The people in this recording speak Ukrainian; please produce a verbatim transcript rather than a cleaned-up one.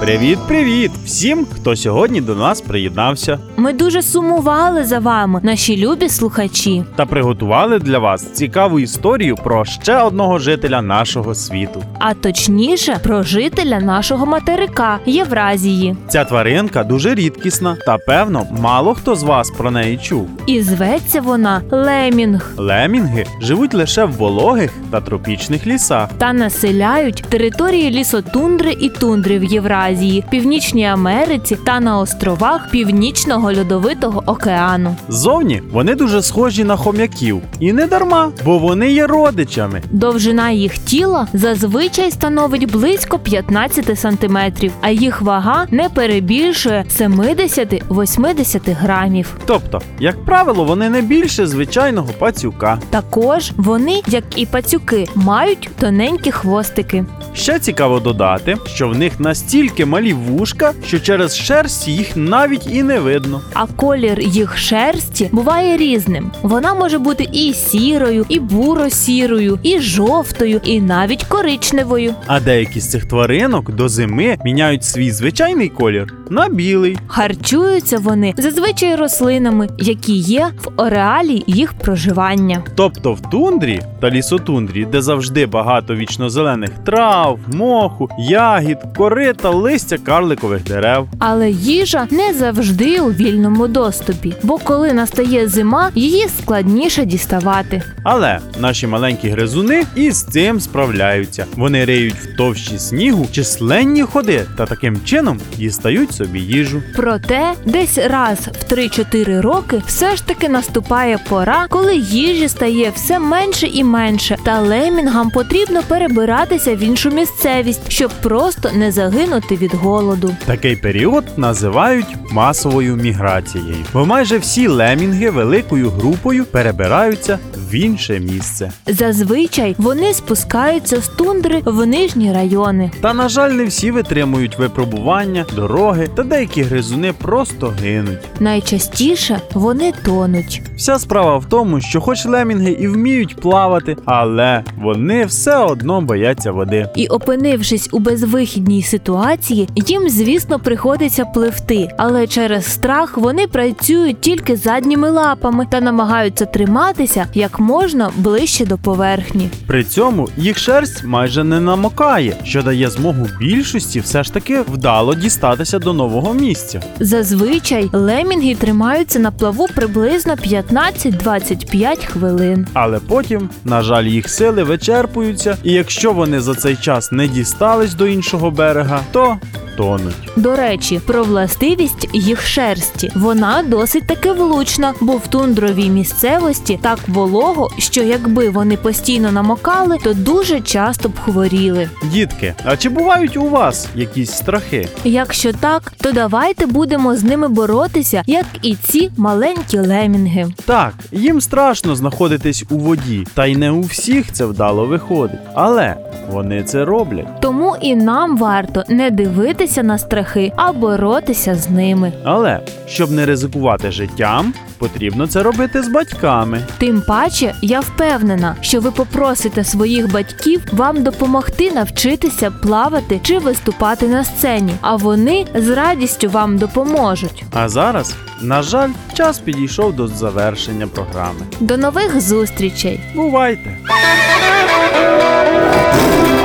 Привіт-привіт всім, хто сьогодні до нас приєднався. Ми дуже сумували за вами, наші любі слухачі. Та приготували для вас цікаву історію про ще одного жителя нашого світу. А точніше, про жителя нашого материка – Євразії. Ця тваринка дуже рідкісна, та певно, мало хто з вас про неї чув. І зветься вона лемінг. Лемінги живуть лише в вологих та тропічних лісах. Та населяють території лісотундри і тундри в Євразії, Північній Америці та на островах Північного льодовитого океану. Ззовні вони дуже схожі на хом'яків. І не дарма, бо вони є родичами. Довжина їх тіла зазвичай становить близько п'ятнадцять сантиметрів, а їх вага не перебільшує сімдесят-вісімдесят грамів. Тобто, як правило, вони не більше звичайного пацюка. Також вони, як і пацюки, мають тоненькі хвостики. Ще цікаво додати, що в них настільки малі вушка, що через шерсть їх навіть і не видно. А колір їх шерсті буває різним. Вона може бути і сірою, і буро-сірою, і жовтою, і навіть коричневою. А деякі з цих тваринок до зими міняють свій звичайний колір на білий. Харчуються вони зазвичай рослинами, які є в ареалі їх проживання. Тобто в тундрі та лісотундрі, де завжди багато вічнозелених трав, моху, ягід, кори та листя карликових дерев. Але їжа не завжди у вільному доступі, бо коли настає зима, її складніше діставати. Але наші маленькі гризуни із цим справляються. Вони риють в товщі снігу численні ходи та таким чином дістають собі їжу. Проте десь раз в три-чотири роки все ж таки наступає пора, коли їжі стає все менше і менше, та лемінгам потрібно перебиратися в іншу місцевість, щоб просто не загинути від голоду. Такий період називають масовою міграцією, бо майже всі лемінги великою групою перебираються в інше місце. Зазвичай вони спускаються з тундри в нижні райони. Та, на жаль, не всі витримують випробування, дороги, та деякі гризуни просто гинуть. Найчастіше вони тонуть. Вся справа в тому, що хоч лемінги і вміють плавати, але вони все одно бояться води. І опинившись у безвихідній ситуації, їм, звісно, приходиться пливти, але через страх вони працюють тільки задніми лапами та намагаються триматися як можна ближче до поверхні. При цьому їх шерсть майже не намокає, що дає змогу більшості все ж таки вдало дістатися до нового місця. Зазвичай лемінги тримаються на плаву приблизно п'ятнадцять-двадцять п'ять хвилин. Але потім, на жаль, їх сили вичерпуються, і якщо вони за цей час не дістались до іншого берега, то тонуть. До речі, про властивість їх шерсті. Вона досить таки влучна, бо в тундровій місцевості так волого, що якби вони постійно намокали, то дуже часто б хворіли. Дітки, а чи бувають у вас якісь страхи? Якщо так, то давайте будемо з ними боротися, як і ці маленькі лемінги. Так, їм страшно знаходитись у воді, та й не у всіх це вдало виходить. Але вони це роблять. Тому і нам варто не дивитися на страхи, а боротися з ними. Але, щоб не ризикувати життям, потрібно це робити з батьками. Тим паче, я впевнена, що ви попросите своїх батьків вам допомогти навчитися плавати чи виступати на сцені, а вони з радістю вам допоможуть. А зараз, на жаль, час підійшов до завершення програми. До нових зустрічей! Бувайте!